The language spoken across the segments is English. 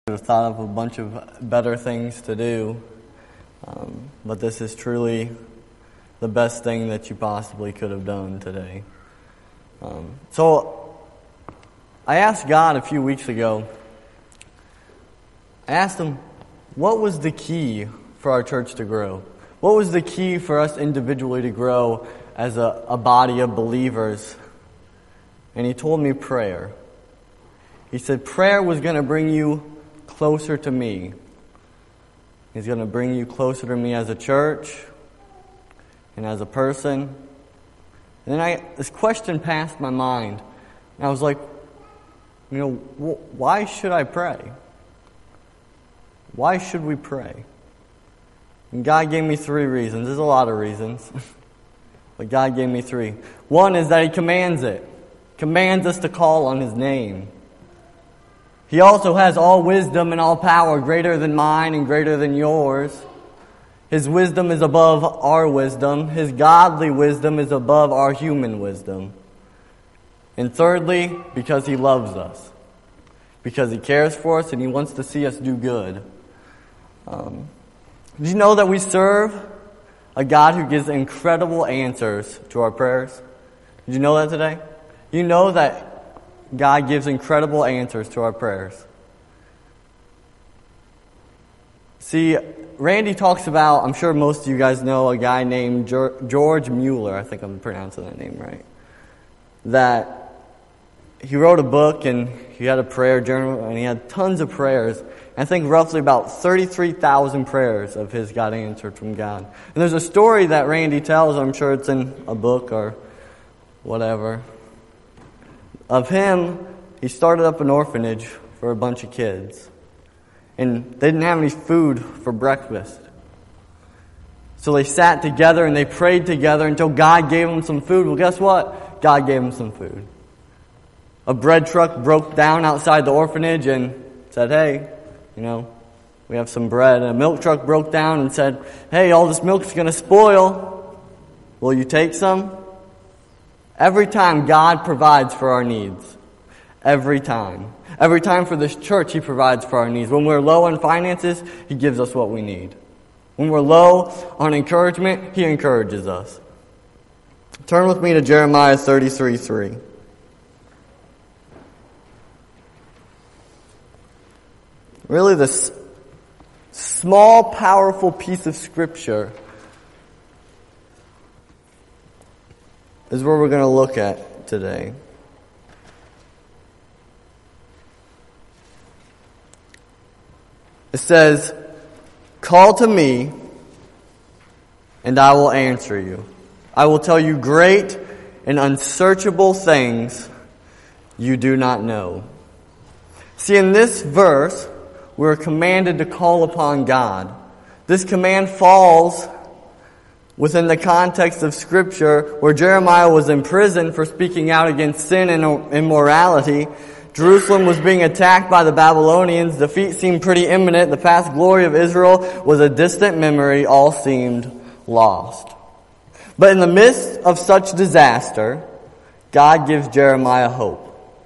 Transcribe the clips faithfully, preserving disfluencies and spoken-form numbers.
could have thought of a bunch of better things to do, um, but this is truly the best thing that you possibly could have done today. Um, so, I asked God a few weeks ago, I asked Him, what was the key for our church to grow? What was the key for us individually to grow as a, a body of believers? And He told me prayer. He said prayer was going to bring you closer to me. He's going to bring you closer to me as a church and as a person. And then I, this question passed my mind. And I was like, you know, wh- why should I pray? Why should we pray? And God gave me three reasons. There's a lot of reasons. But God gave me three. One is that He commands it. Commands us to call on His name. He also has all wisdom and all power, greater than mine and greater than yours. His wisdom is above our wisdom. His godly wisdom is above our human wisdom. And thirdly, because He loves us. Because He cares for us and He wants to see us do good. Um, did you know that we serve a God who gives incredible answers to our prayers? Did you know that today? You know that God gives incredible answers to our prayers. See, Randy talks about, I'm sure most of you guys know, a guy named George Mueller. I think I'm pronouncing that name right. That he wrote a book and he had a prayer journal and he had tons of prayers. I think roughly about thirty-three thousand prayers of his got answered from God. And there's a story that Randy tells, I'm sure it's in a book or whatever, of him. He started up an orphanage for a bunch of kids. And they didn't have any food for breakfast. So they sat together and they prayed together until God gave them some food. Well, guess what? God gave them some food. A bread truck broke down outside the orphanage and said, hey, you know, we have some bread. And a milk truck broke down and said, hey, all this milk's going to spoil. Will you take some? Every time God provides for our needs. Every time. Every time for this church He provides for our needs. When we're low on finances, He gives us what we need. When we're low on encouragement, He encourages us. Turn with me to Jeremiah thirty-three three. Really this small, powerful piece of Scripture is where we're going to look at today. It says, call to me, and I will answer you. I will tell you great and unsearchable things you do not know. See, in this verse, we're commanded to call upon God. This command falls within the context of Scripture, where Jeremiah was in prison for speaking out against sin and immorality. Jerusalem was being attacked by the Babylonians. Defeat seemed pretty imminent. The past glory of Israel was a distant memory. All seemed lost. But in the midst of such disaster, God gives Jeremiah hope.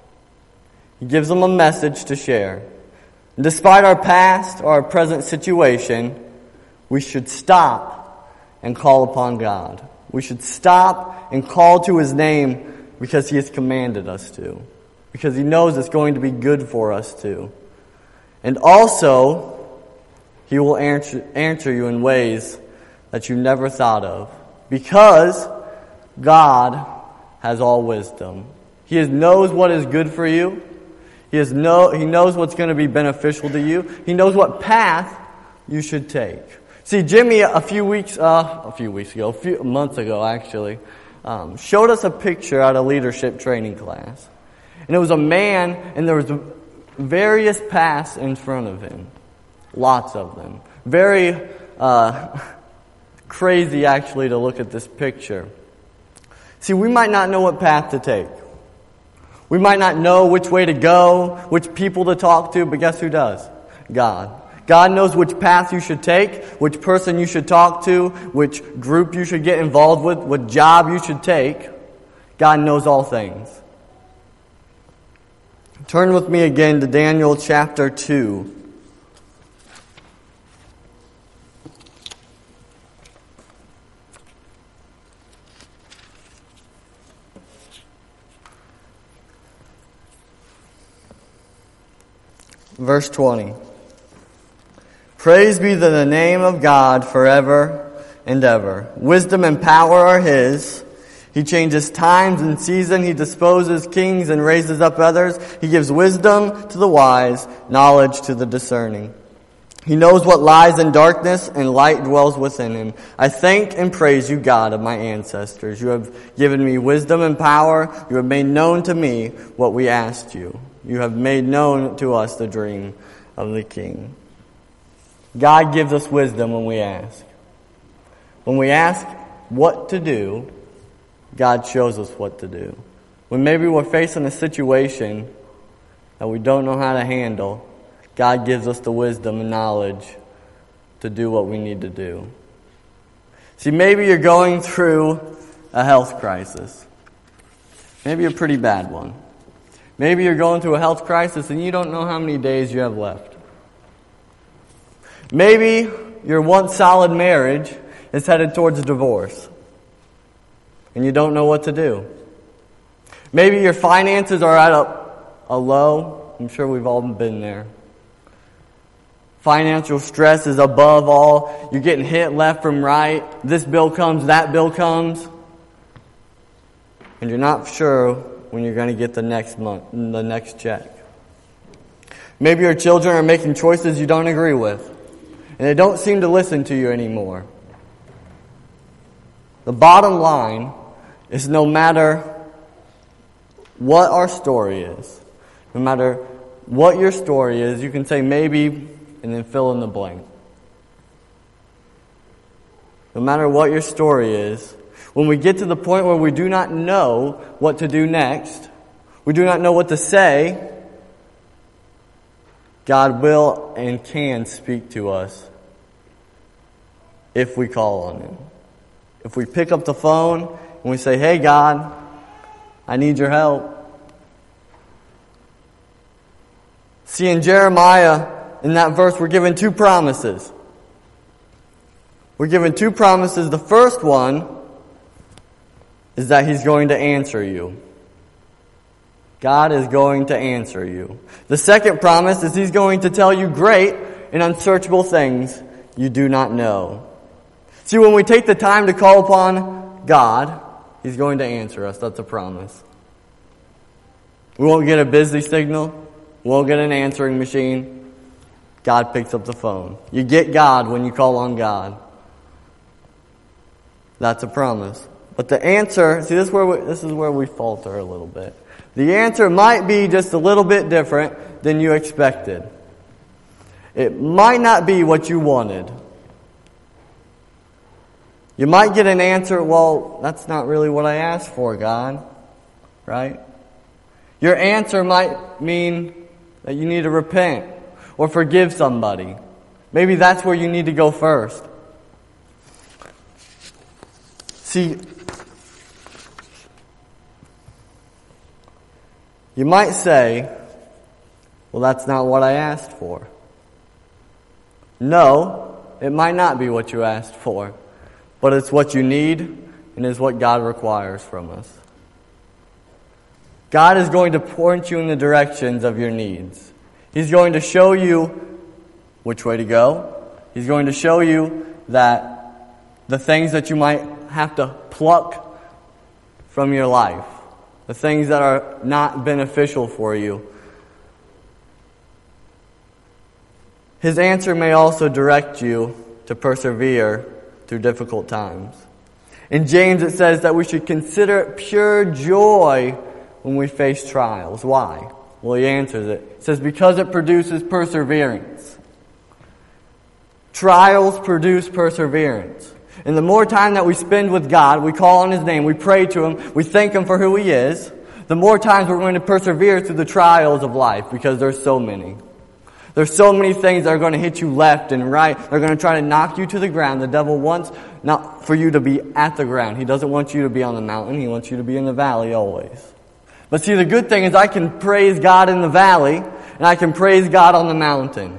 He gives him a message to share. And despite our past or our present situation, we should stop and call upon God. We should stop and call to His name because He has commanded us to. Because He knows it's going to be good for us to. And also, He will answer, answer you in ways that you never thought of. Because God has all wisdom. He knows what is good for you. He, has no, he knows what's going to be beneficial to you. He knows what path you should take. See, Jimmy, a few weeks, uh, a few weeks ago, a few months ago actually, um, showed us a picture at a leadership training class. And it was a man, and there was various paths in front of him. Lots of them. Very uh, crazy, actually, to look at this picture. See, we might not know what path to take. We might not know which way to go, which people to talk to, but guess who does? God. God knows which path you should take, which person you should talk to, which group you should get involved with, what job you should take. God knows all things. Turn with me again to Daniel chapter two. Verse twenty. Praise be to the name of God forever and ever. Wisdom and power are His. He changes times and season. He disposes kings and raises up others. He gives wisdom to the wise, knowledge to the discerning. He knows what lies in darkness, and light dwells within Him. I thank and praise you, God of my ancestors. You have given me wisdom and power. You have made known to me what we asked you. You have made known to us the dream of the King. God gives us wisdom when we ask. When we ask what to do, God shows us what to do. When maybe we're facing a situation that we don't know how to handle, God gives us the wisdom and knowledge to do what we need to do. See, maybe you're going through a health crisis. Maybe a pretty bad one. Maybe you're going through a health crisis and you don't know how many days you have left. Maybe your once solid marriage is headed towards a divorce and you don't know what to do. Maybe your finances are at a, a low. I'm sure we've all been there. Financial stress is above all. You're getting hit left from right. This bill comes, that bill comes. And you're not sure when you're going to get the next month, the next check. Maybe your children are making choices you don't agree with, and they don't seem to listen to you anymore. The bottom line is no matter what our story is, no matter what your story is, you can say maybe and then fill in the blank. No matter what your story is, when we get to the point where we do not know what to do next, we do not know what to say, God will and can speak to us if we call on Him. If we pick up the phone and we say, hey God, I need your help. See, in Jeremiah, in that verse, we're given two promises. We're given two promises. The first one is that He's going to answer you. God is going to answer you. The second promise is He's going to tell you great and unsearchable things you do not know. See, when we take the time to call upon God, He's going to answer us. That's a promise. We won't get a busy signal. We won't get an answering machine. God picks up the phone. You get God when you call on God. That's a promise. But the answer, see, this is where we, this is where we falter a little bit. The answer might be just a little bit different than you expected. It might not be what you wanted. You might get an answer, well, that's not really what I asked for, God. Right? Your answer might mean that you need to repent or forgive somebody. Maybe that's where you need to go first. See, you might say, well, that's not what I asked for. No, it might not be what you asked for, but it's what you need and is what God requires from us. God is going to point you in the directions of your needs. He's going to show you which way to go. He's going to show you that the things that you might have to pluck from your life, the things that are not beneficial for you. His answer may also direct you to persevere through difficult times. In James it says that we should consider it pure joy when we face trials. Why? Well, he answers it. It says because it produces perseverance. Trials produce perseverance. And the more time that we spend with God, we call on His name, we pray to Him, we thank Him for who He is, the more times we're going to persevere through the trials of life because there's so many. There's so many things that are going to hit you left and right. They're going to try to knock you to the ground. The devil wants not for you to be at the ground. He doesn't want you to be on the mountain. He wants you to be in the valley always. But see, the good thing is I can praise God in the valley and I can praise God on the mountain.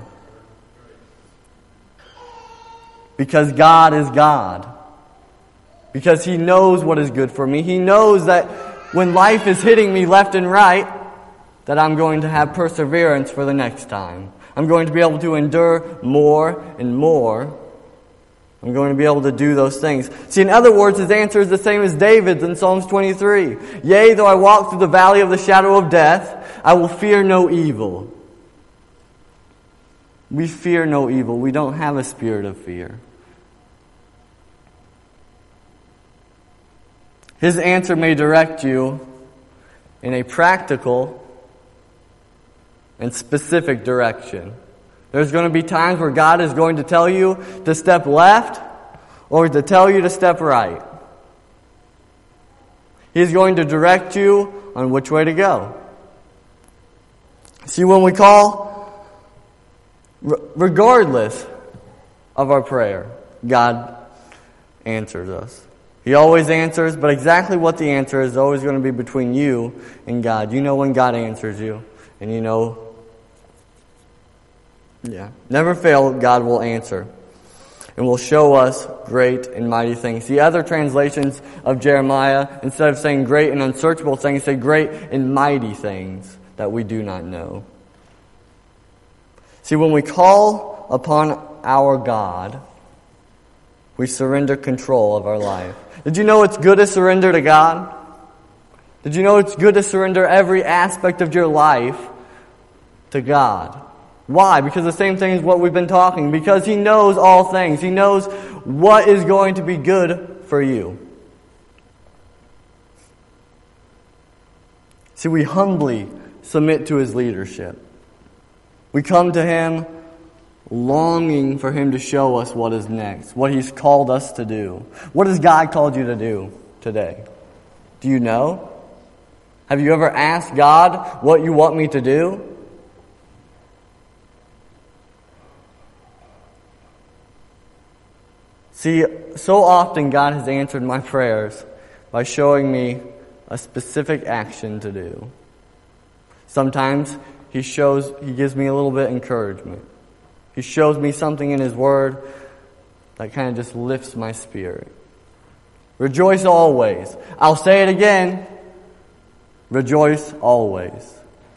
Because God is God. Because He knows what is good for me. He knows that when life is hitting me left and right, that I'm going to have perseverance for the next time. I'm going to be able to endure more and more. I'm going to be able to do those things. See, in other words, his answer is the same as David's in Psalms twenty-three. Yea, though I walk through the valley of the shadow of death, I will fear no evil. We fear no evil. We don't have a spirit of fear. His answer may direct you in a practical and specific direction. There's going to be times where God is going to tell you to step left or to tell you to step right. He's going to direct you on which way to go. See, when we call, regardless of our prayer, God answers us. He always answers, but exactly what the answer is always going to be between you and God. You know when God answers you, and you know, yeah, never fail, God will answer and will show us great and mighty things. The other translations of Jeremiah, instead of saying great and unsearchable things, say great and mighty things that we do not know. See, when we call upon our God, we surrender control of our life. Did you know it's good to surrender to God? Did you know it's good to surrender every aspect of your life to God? Why? Because the same thing is what we've been talking. Because He knows all things. He knows what is going to be good for you. See, we humbly submit to His leadership. We come to Him longing for Him to show us what is next, what He's called us to do. What has God called you to do today? Do you know? Have you ever asked God what you want me to do? See, so often God has answered my prayers by showing me a specific action to do. Sometimes He shows, He gives me a little bit of encouragement. He shows me something in His Word that kind of just lifts my spirit. Rejoice always. I'll say it again. Rejoice always.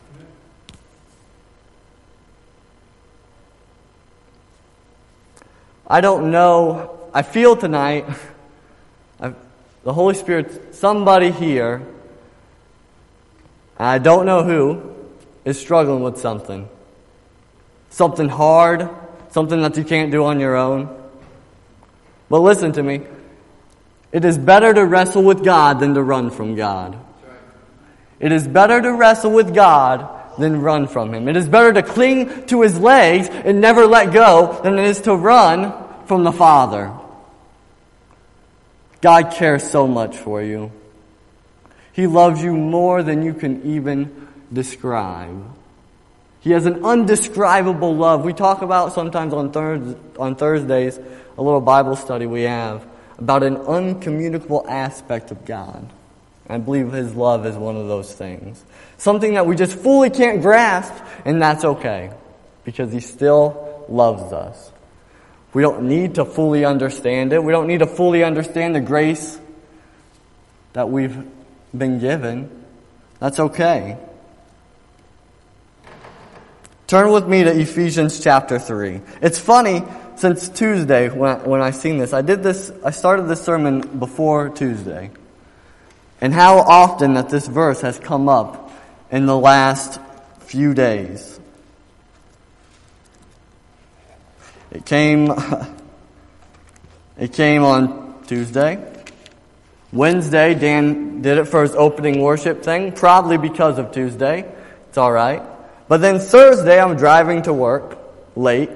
I don't know. I feel tonight, I've, the Holy Spirit, somebody here, and I don't know who, is struggling with something. Something hard, something that you can't do on your own. But listen to me. It is better to wrestle with God than to run from God. It is better to wrestle with God than run from Him. It is better to cling to His legs and never let go than it is to run from the Father. God cares so much for you. He loves you more than you can even describe. He has an undescribable love. We talk about sometimes on, thurs- on Thursdays, a little Bible study we have, about an uncommunicable aspect of God. I believe His love is one of those things. Something that we just fully can't grasp, and that's okay, because He still loves us. We don't need to fully understand it. We don't need to fully understand the grace that we've been given. That's okay. Turn with me to Ephesians chapter three. It's funny, since Tuesday when I, when I seen this, I did this, I started this sermon before Tuesday. And how often that this verse has come up in the last few days. It came, it came on Tuesday. Wednesday, Dan did it for his opening worship thing, probably because of Tuesday. It's alright. But then Thursday, I'm driving to work late,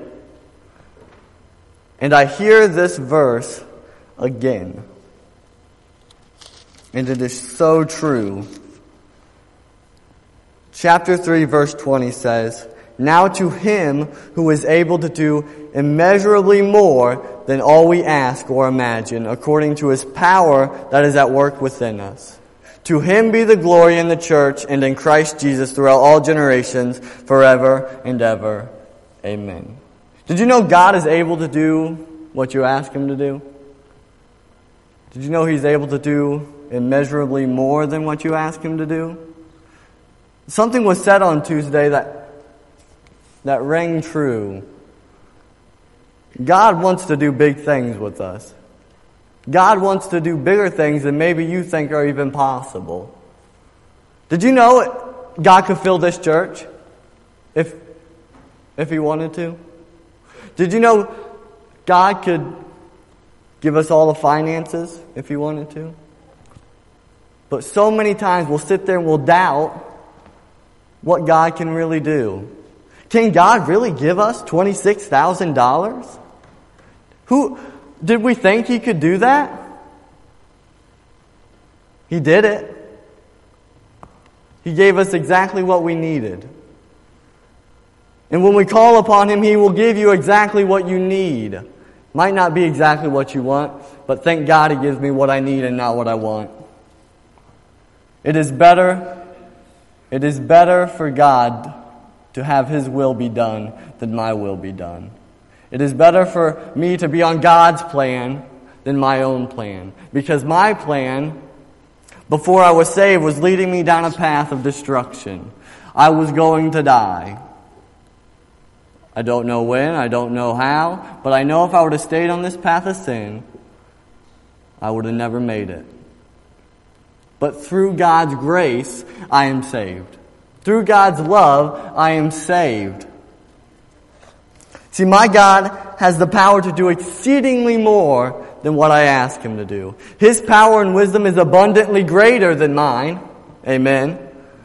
and I hear this verse again. And it is so true. Chapter three, verse twenty says, "Now to Him who is able to do immeasurably more than all we ask or imagine, according to His power that is at work within us. To Him be the glory in the church and in Christ Jesus throughout all generations, forever and ever. Amen." Did you know God is able to do what you ask Him to do? Did you know He's able to do immeasurably more than what you ask Him to do? Something was said on Tuesday that that rang true. God wants to do big things with us. God wants to do bigger things than maybe you think are even possible. Did you know God could fill this church if if He wanted to? Did you know God could give us all the finances if He wanted to? But so many times we'll sit there and we'll doubt what God can really do. Can God really give us twenty-six thousand dollars? Who did we think He could do that? He did it. He gave us exactly what we needed. And when we call upon Him, He will give you exactly what you need. Might not be exactly what you want, but thank God He gives me what I need and not what I want. It is better, it is better for God to have His will be done than my will be done. It is better for me to be on God's plan than my own plan. Because my plan, before I was saved, was leading me down a path of destruction. I was going to die. I don't know when, I don't know how, but I know if I would have stayed on this path of sin, I would have never made it. But through God's grace, I am saved. Through God's love, I am saved. See, my God has the power to do exceedingly more than what I ask Him to do. His power and wisdom is abundantly greater than mine. Amen.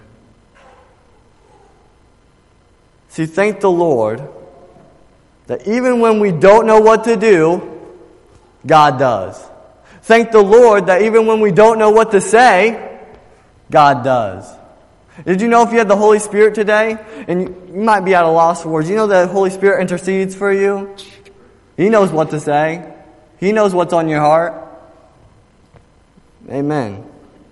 See, thank the Lord that even when we don't know what to do, God does. Thank the Lord that even when we don't know what to say, God does. Did you know if you had the Holy Spirit today, and you might be at a loss for words, you know that the Holy Spirit intercedes for you? He knows what to say. He knows what's on your heart. Amen.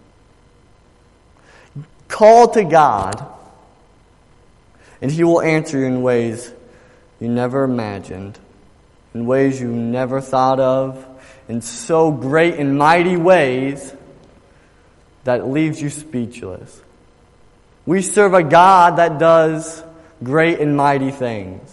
Call to God, and He will answer you in ways you never imagined, in ways you never thought of, in so great and mighty ways that it leaves you speechless. We serve a God that does great and mighty things.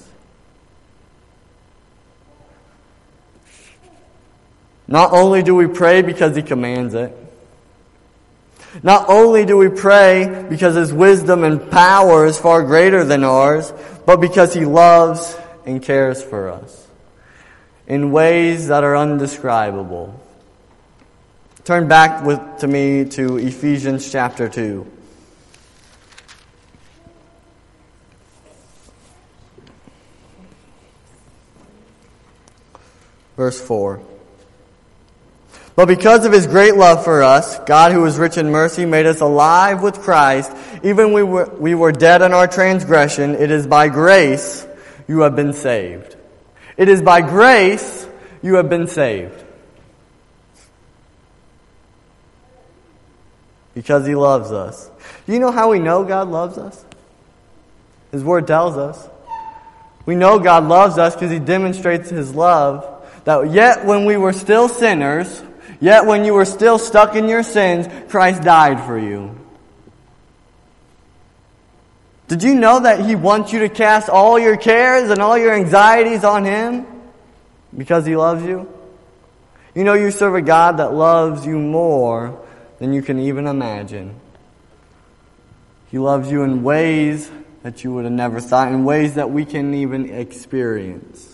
Not only do we pray because He commands it, not only do we pray because His wisdom and power is far greater than ours, but because He loves and cares for us in ways that are undescribable. Turn back with to me to Ephesians chapter two. Verse four. But because of His great love for us, God, who is rich in mercy, made us alive with Christ. Even we were, we were dead in our transgression. It is by grace you have been saved. It is by grace you have been saved. Because He loves us. Do you know how we know God loves us? His Word tells us. We know God loves us because He demonstrates His love. That yet when we were still sinners, yet when you were still stuck in your sins, Christ died for you. Did you know that He wants you to cast all your cares and all your anxieties on Him? Because He loves you? You know you serve a God that loves you more than you can even imagine. He loves you in ways that you would have never thought, in ways that we can't even experience.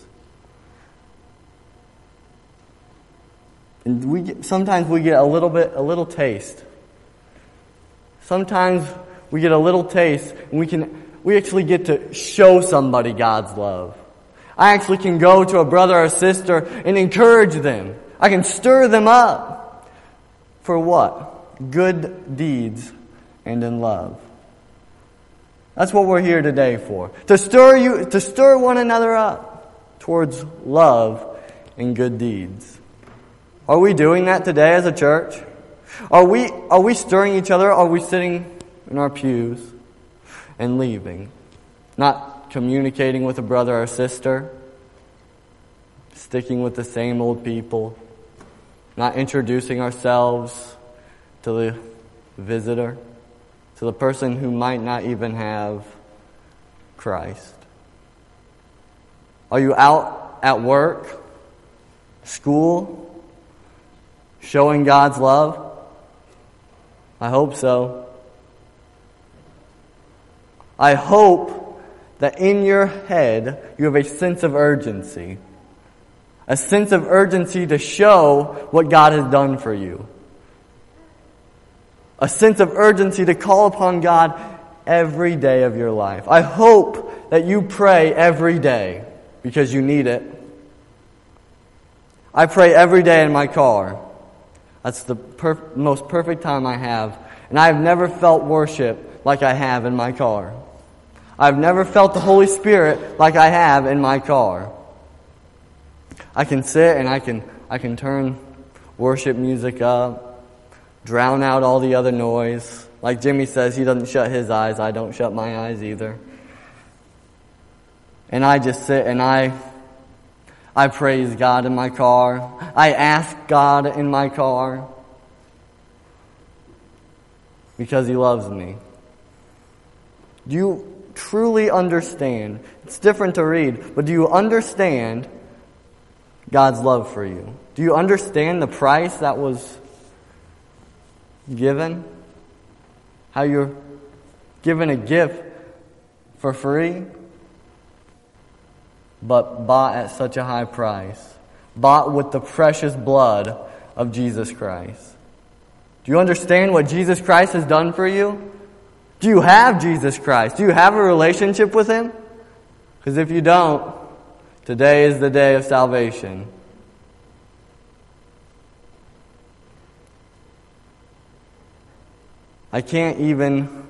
And we get, sometimes we get a little bit, a little taste. Sometimes we get a little taste, and we can, we actually get to show somebody God's love. I actually can go to a brother or sister and encourage them. I can stir them up. For what? Good deeds and in love. That's what we're here today for. To stir you, to stir one another up towards love and good deeds. Are we doing that today as a church? Are we, are we stirring each other? Are we sitting in our pews and leaving? Not communicating with a brother or sister? Sticking with the same old people? Not introducing ourselves to the visitor, to the person who might not even have Christ? Are you out at work, school, showing God's love? I hope so. I hope that in your head you have a sense of urgency. A sense of urgency to show what God has done for you. A sense of urgency to call upon God every day of your life. I hope that you pray every day because you need it. I pray every day in my car. That's the per- most perfect time I have. And I have never felt worship like I have in my car. I've never felt the Holy Spirit like I have in my car. I can sit and I can I can turn worship music up, drown out all the other noise. Like Jimmy says, he doesn't shut his eyes. I don't shut my eyes either. And I just sit and I I praise God in my car. I ask God in my car because He loves me. Do you truly understand? It's different to read, but do you understand God's love for you? Do you understand the price that was given? How you're given a gift for free, but bought at such a high price. Bought with the precious blood of Jesus Christ. Do you understand what Jesus Christ has done for you? Do you have Jesus Christ? Do you have a relationship with Him? Because if you don't, today is the day of salvation. I can't even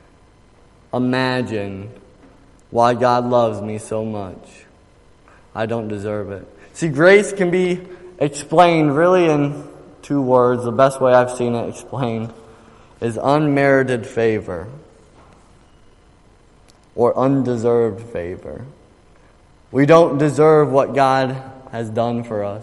imagine why God loves me so much. I don't deserve it. See, grace can be explained really in two words. The best way I've seen it explained is unmerited favor or undeserved favor. We don't deserve what God has done for us.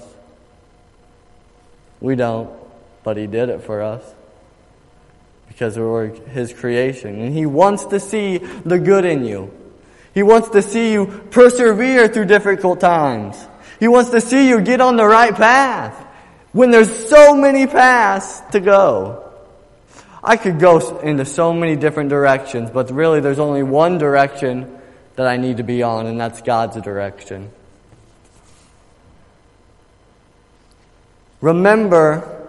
We don't, but He did it for us because we were His creation. And He wants to see the good in you. He wants to see you persevere through difficult times. He wants to see you get on the right path when there's so many paths to go. I could go into so many different directions, but really there's only one direction that I need to be on, and that's God's direction. Remember,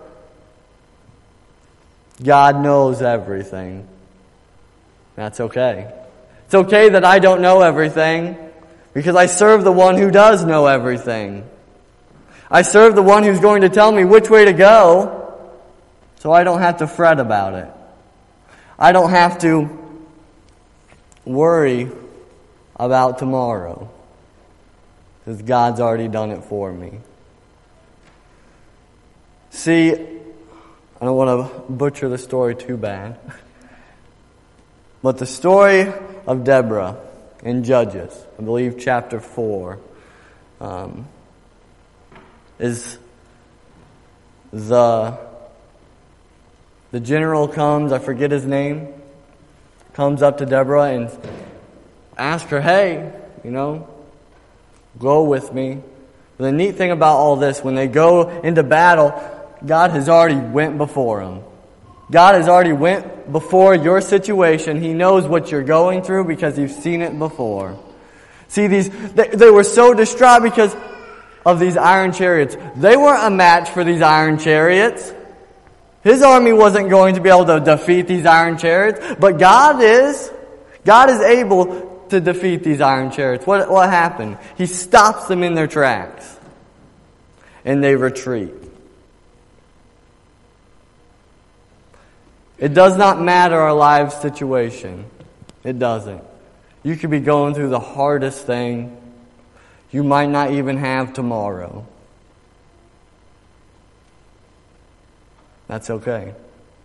God knows everything. That's okay. It's okay that I don't know everything, because I serve the one who does know everything. I serve the one who's going to tell me which way to go, so I don't have to fret about it. I don't have to worry about tomorrow, because God's already done it for me. See, I don't want to butcher the story too bad, but the story of Deborah in Judges, I believe chapter four, um, is the the general comes, I forget his name, comes up to Deborah and asks her, hey, you know, go with me. But the neat thing about all this, when they go into battle, God has already went before them. God has already went before your situation. He knows what you're going through because you've seen it before. See, these they, they were so distraught because of these iron chariots. They weren't a match for these iron chariots. His army wasn't going to be able to defeat these iron chariots, but God is. God is able to defeat these iron chariots. What, what happened? He stops them in their tracks, and they retreat. It does not matter our life situation. It doesn't. You could be going through the hardest thing. You might not even have tomorrow. That's okay.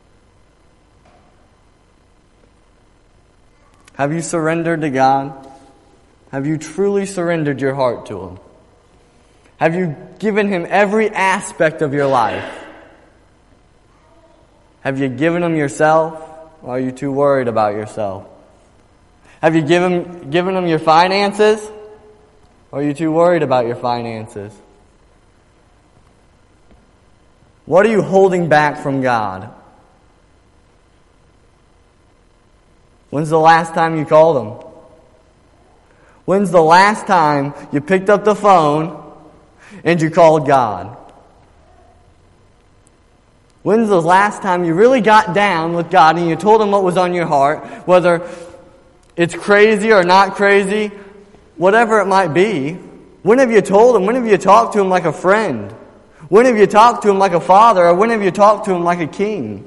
Have you surrendered to God? Have you truly surrendered your heart to Him? Have you given Him every aspect of your life? Have you given Him yourself? Or are you too worried about yourself? Have you given, given them your finances? Or are you too worried about your finances? What are you holding back from God? When's the last time you called Him? When's the last time you picked up the phone and you called God? When's the last time you really got down with God and you told Him what was on your heart, whether it's crazy or not crazy, whatever it might be? When have you told Him? When have you talked to Him like a friend? When have you talked to Him like a father? Or when have you talked to Him like a king?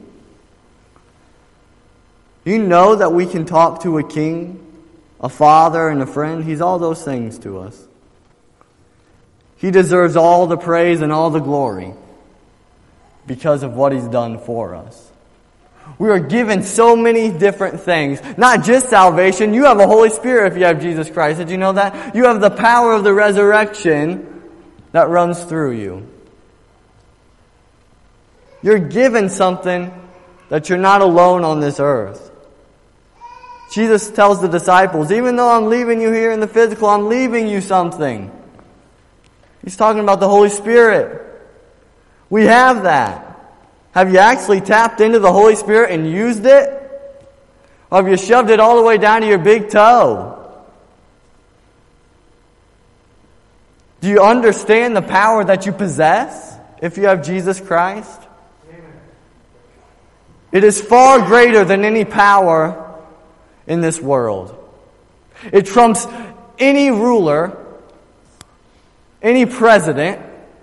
You know that we can talk to a king, a father, and a friend. He's all those things to us. He deserves all the praise and all the glory because of what He's done for us. We are given so many different things. Not just salvation. You have a Holy Spirit if you have Jesus Christ. Did you know that? You have the power of the resurrection that runs through you. You're given something that you're not alone on this earth. Jesus tells the disciples, even though I'm leaving you here in the physical, I'm leaving you something. He's talking about the Holy Spirit. We have that. Have you actually tapped into the Holy Spirit and used it? Or have you shoved it all the way down to your big toe? Do you understand the power that you possess if you have Jesus Christ? It is far greater than any power in this world. It trumps any ruler, any president.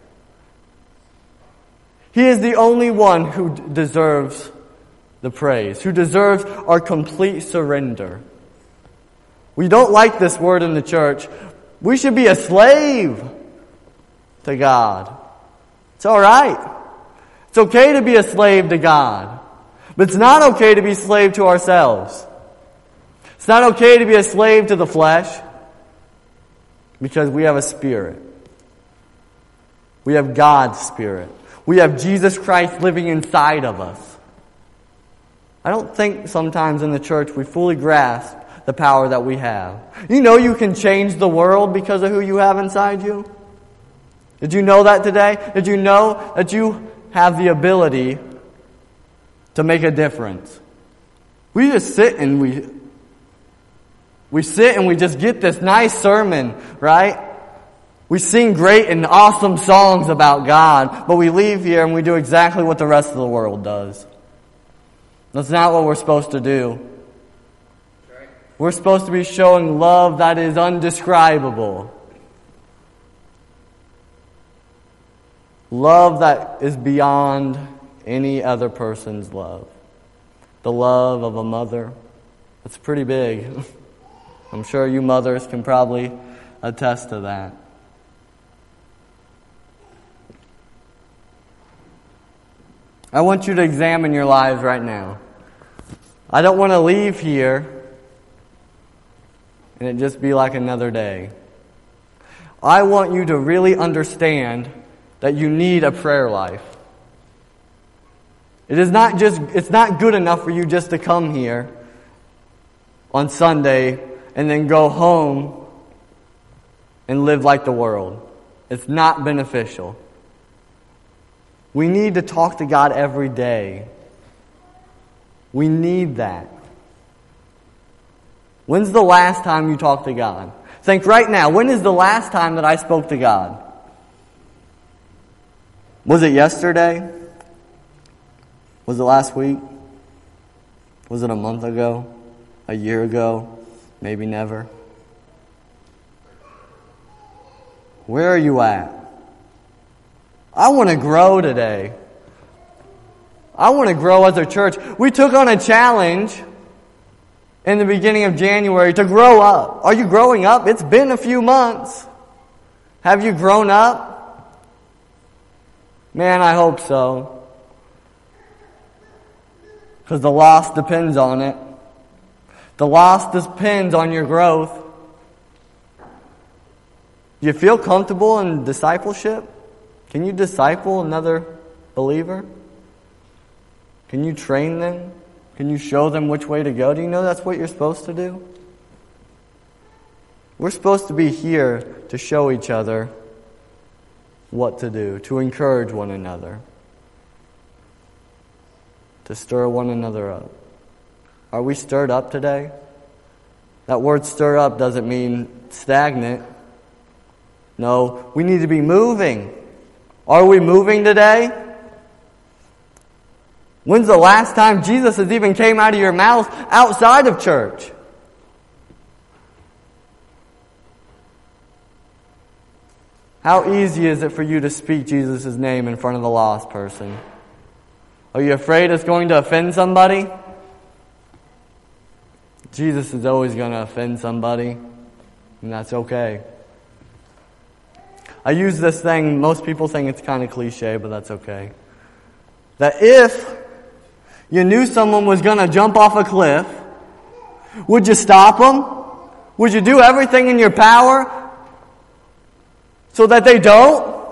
He is the only one who deserves the praise, who deserves our complete surrender. We don't like this word in the church. We should be a slave to God. It's all right. It's okay to be a slave to God. But it's not okay to be a slave to ourselves. It's not okay to be a slave to the flesh because we have a spirit. We have God's Spirit. We have Jesus Christ living inside of us. I don't think sometimes in the church we fully grasp the power that we have. You know you can change the world because of who you have inside you? Did you know that today? Did you know that you have the ability to make a difference? We just sit and we we sit and we just get this nice sermon, right? We sing great and awesome songs about God, but we leave here and we do exactly what the rest of the world does. That's not what we're supposed to do. We're supposed to be showing love that is undescribable. Love that is beyond any other person's love. The love of a mother. It's pretty big. I'm sure you mothers can probably attest to that. I want you to examine your lives right now. I don't want to leave here and it just be like another day. I want you to really understand that you need a prayer life. It is not just, it's not good enough for you just to come here on Sunday and then go home and live like the world. It's not beneficial. We need to talk to God every day. We need that. When's the last time you talked to God? Think right now, when is the last time that I spoke to God? Was it yesterday? Was it last week? Was it a month ago? A year ago? Maybe never? Where are you at? I want to grow today. I want to grow as a church. We took on a challenge in the beginning of January to grow up. Are you growing up? It's been a few months. Have you grown up? Man, I hope so. Because the loss depends on it. The loss depends on your growth. Do you feel comfortable in discipleship? Can you disciple another believer? Can you train them? Can you show them which way to go? Do you know that's what you're supposed to do? We're supposed to be here to show each other what to do, to encourage one another, to stir one another up. Are we stirred up today? That word stir up doesn't mean stagnant. No, we need to be moving. Are we moving today? When's the last time Jesus has even came out of your mouth outside of church? How easy is it for you to speak Jesus' name in front of a lost person? Are you afraid it's going to offend somebody? Jesus is always going to offend somebody, and that's okay. I use this thing, most people think it's kind of cliche, but that's okay. That if you knew someone was going to jump off a cliff, would you stop them? Would you do everything in your power so that they don't?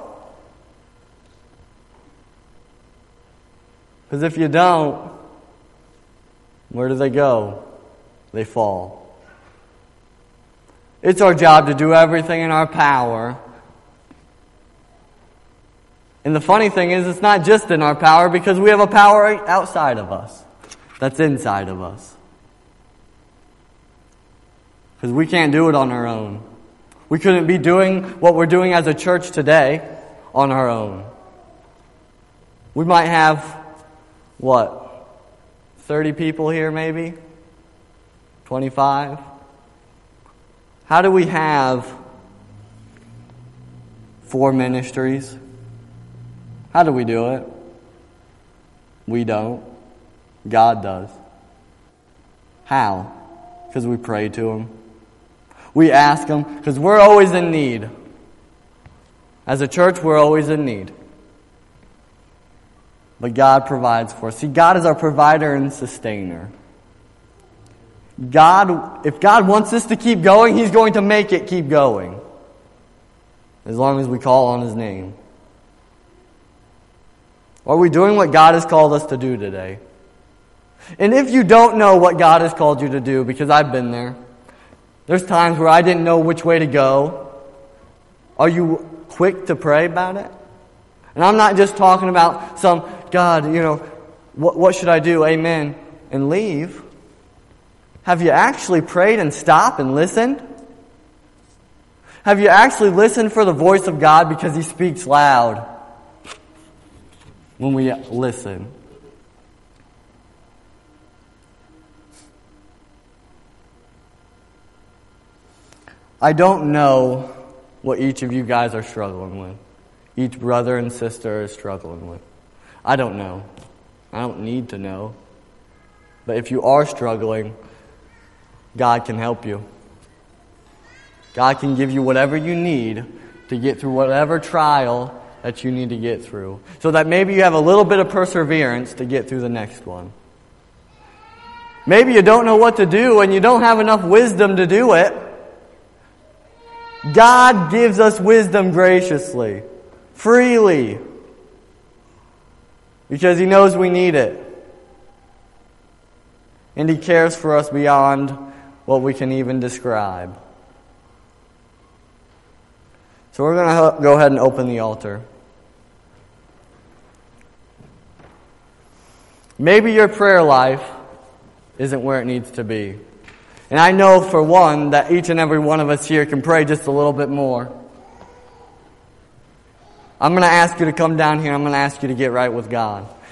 Because if you don't, where do they go? They fall. It's our job to do everything in our power. And the funny thing is, it's not just in our power, because we have a power outside of us that's inside of us. Because we can't do it on our own. We couldn't be doing what we're doing as a church today on our own. We might have, what, thirty people here maybe? twenty-five? How do we have four ministries? How do we do it? We don't. God does. How? Because we pray to Him. We ask Him, because we're always in need. As a church, we're always in need. But God provides for us. See, God is our provider and sustainer. God, if God wants us to keep going, He's going to make it keep going. As long as we call on His name. Are we doing what God has called us to do today? And if you don't know what God has called you to do, because I've been there, there's times where I didn't know which way to go. Are you quick to pray about it? And I'm not just talking about some, God, you know, what, what should I do? Amen. And leave. Have you actually prayed and stopped and listened? Have you actually listened for the voice of God, because He speaks loud when we listen? I don't know what each of you guys are struggling with. Each brother and sister is struggling with. I don't know. I don't need to know. But if you are struggling, God can help you. God can give you whatever you need to get through whatever trial that you need to get through, so that maybe you have a little bit of perseverance to get through the next one. Maybe you don't know what to do and you don't have enough wisdom to do it. God gives us wisdom graciously, freely, because He knows we need it. And He cares for us beyond what we can even describe. So we're going to go ahead and open the altar. Maybe your prayer life isn't where it needs to be. And I know for one that each and every one of us here can pray just a little bit more. I'm going to ask you to come down here. I'm going to ask you to get right with God.